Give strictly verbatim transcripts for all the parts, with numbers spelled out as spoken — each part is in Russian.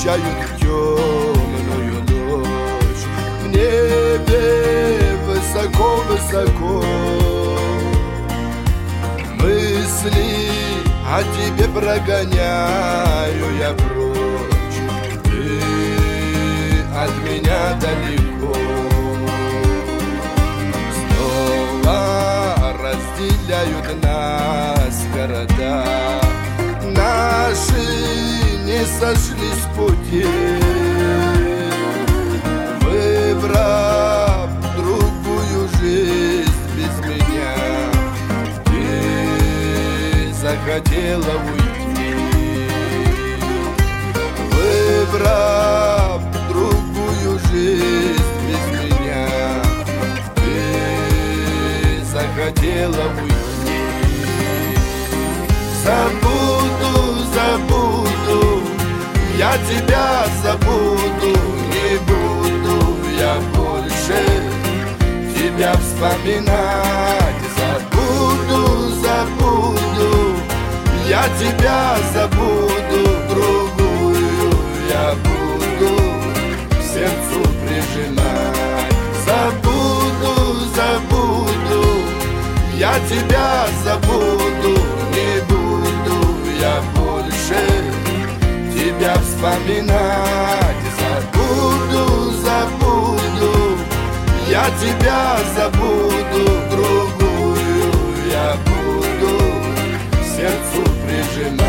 освещают темную ночь. В небе высоко-высоко мысли о тебе прогоняю я прочь. Ты от меня далеко. Снова разделяют нас города, наши не сошлись с пути. Выбрав другую жизнь без меня, ты захотела уйти. Выбрав другую жизнь без меня, ты захотела уйти. Забуду, забуду, я тебя забуду, не буду я больше тебя вспоминать. Забуду, забуду, я тебя забуду, другую я буду к сердцу прижимать. Забуду, забуду, я тебя забуду, не буду я больше тебя вспоминать. Забуду, забуду, я тебя забуду, другую я буду к сердцу прижимать.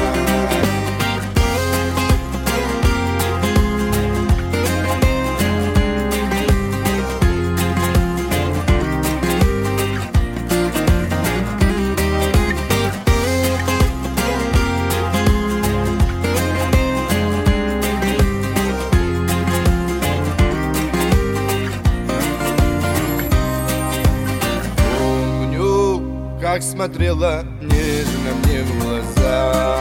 Как смотрела нежно мне в глаза,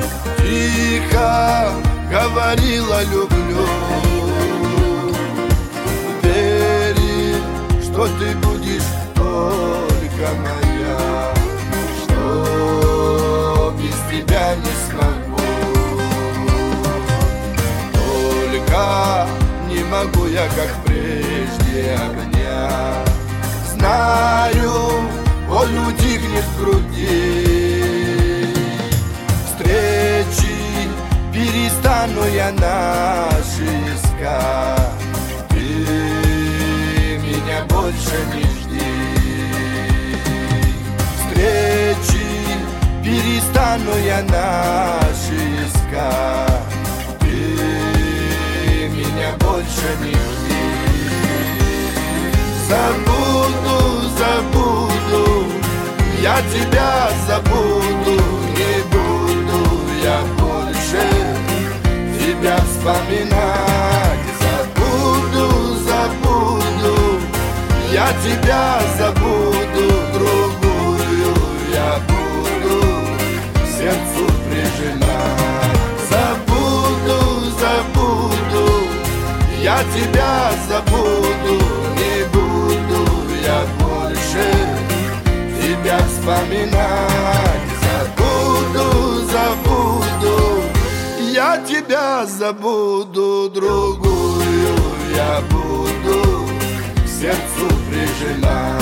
тихо говорила люблю. Вери, что ты будешь только моя, что без тебя не смогу. Только не могу я, как прежде, обнять. Знаю, боль утихнет в груди, встречи перестану я наши искать. Ты меня больше не жди, встречи перестану я наши искать. Ты меня больше не жди. Забуду, забуду, я тебя забуду, не буду я больше тебя вспоминать. Забуду, забуду, я тебя забуду, другую я буду к сердцу прижимать. Забуду, забуду, я тебя забуду, не буду я больше тебя вспоминать. Забуду, забуду, я тебя забуду, другую я буду к сердцу прижимать.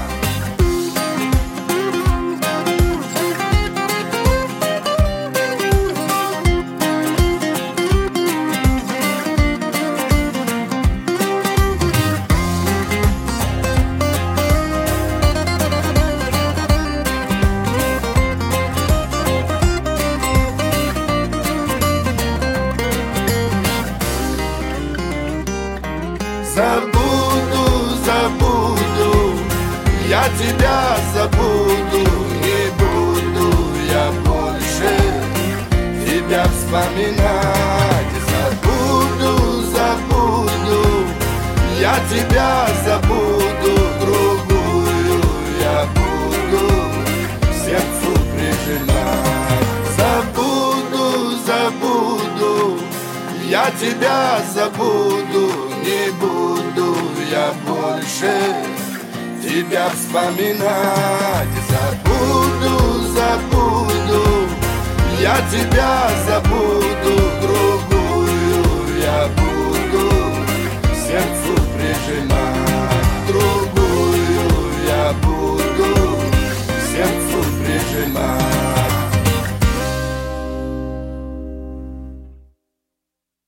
Забуду, забуду, я тебя забуду, не буду я больше тебя вспоминать. Забуду, забуду, я тебя забуду, другую я буду к сердцу прижимать. Забуду, забуду, я тебя забуду, не буду я больше тебя вспоминать. Забуду, забуду, я тебя забуду.